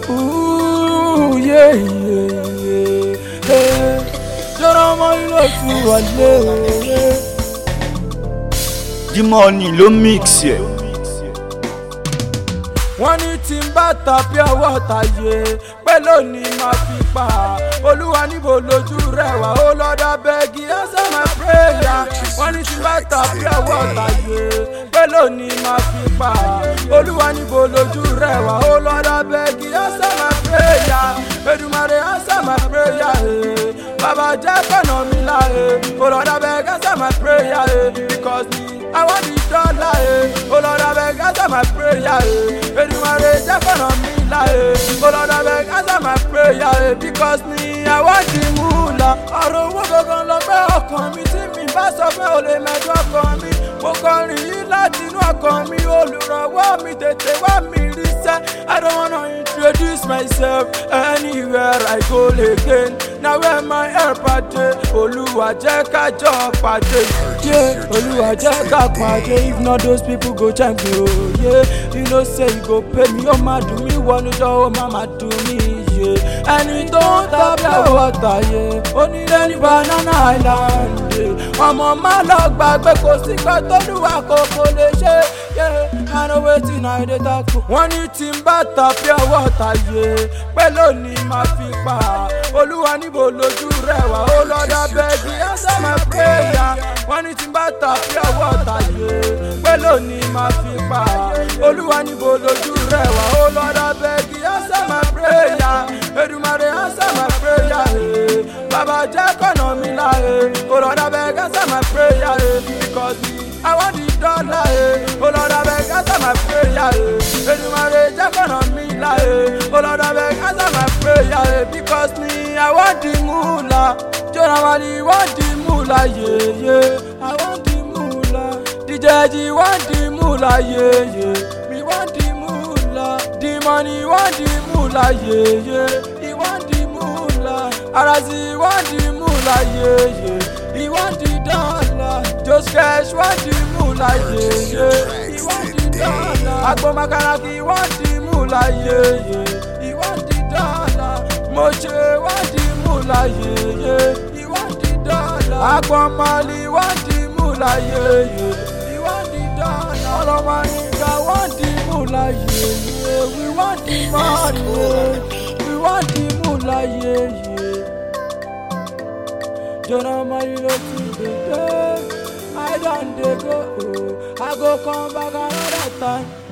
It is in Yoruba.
Ooh, yeah, yeah, yeah. Hey, Jọ̀rọ̀ ọmọ ilé tu wọlé. The money ló mix yẹ. Wọ́n ní tí n bá ta pure water yé pé lónìí máa fi pa Olúwa níbo lójú rẹ̀ wá ó lọ́dọ̀ bẹ́gì answer my prayer. Wọ́n ní tí n bá ta pure water yé pé lónìí máa fi pa Olúwa níbo lójú rẹ̀ wá ó lọ́dọ̀ bẹ́gì answer my prayer. Èdùmàrè answer my prayer. Bàbá jẹ́ kọ́nà mi láre ó lọ́dọ̀ bẹ́gì answer my prayer because I want the dollar, oh Lord, I beg, answer my prayer, Èdùmàrè jẹ́ kọ́nà mi láre, oh Lord, I beg, answer my prayer, because me, I want the moolah. Ọ̀rọ̀ owó gangan lọ fẹ́ ọkàn mi, tí mi bá sọ pé o lè mẹ́jọ ọkàn mi, mo kọrin yìí láti inú ọkàn mi, olùrànwọ́ mi tètè wá mi rí sẹ́. I don't wanna introduce myself anywhere I go again. Now where my help dey, Olúwa jẹ́ ká jọ pàdé. Yeah, Olúwa jẹ́ ká pàdé. If not those people go check me, oh yeah. You know say you go pay me, ó máa dùn mí wọnú jọ, ó máa dùn mí, yeah. Ẹni tó ń ta pure water, yeah. Onílé ní Banana Island, yeah. Ọmọ má lọ gbàgbé kò sí kan t'Olúwa kò lè ṣe, yeah. I know wetin I dey talk to. Wọ́n ní tí n bá ta pure water yé pé lónìí máa fi pa Olúwa níbo lójú rẹ̀ wá ó lọ́dọ̀ bẹ́gì answer my prayer. Wọ́n ní tí n bá ta pure water yé pé lónìí máa fi pa Olúwa níbo lójú rẹ̀ wá ó lọ́dọ̀ bẹ́gì answer my prayer. Èdùmàrè answer my prayer. Bàbá jẹ́ kọ́nà mi láre ó lọ́dọ̀ bẹ́gì answer my prayer because I want the dollar, oh Lord, I beg, answer my prayer. Èdùmàrè jẹ́ kọ́nà mi láre, oh Lord, I beg, answer my prayer. Because me, I want the moolah. Jonamali want the moolah, yeah, yeah. I want the moolah. DJ G want the moolah, yeah, yeah. Me want the moolah. The money want the moolah, yeah, yeah. He want the moolah. Arazi want the moolah, yeah, yeah. He want the dollar. Just cash want the moolah, yeah, yeah. He want the dollar. Agbo Makaraki want the moolah, yeah, yeah. He want the dollar. Moche want the moolah, yeah, yeah. He want the dollar. Agbo Mali want the moolah, yeah, yeah. He want the dollar. All of my nigga want the moolah, yeah, yeah. We want the money, yeah. We want the moolah, yeah, yeah. Jonamali looking good. I done dey go, I go come back another time.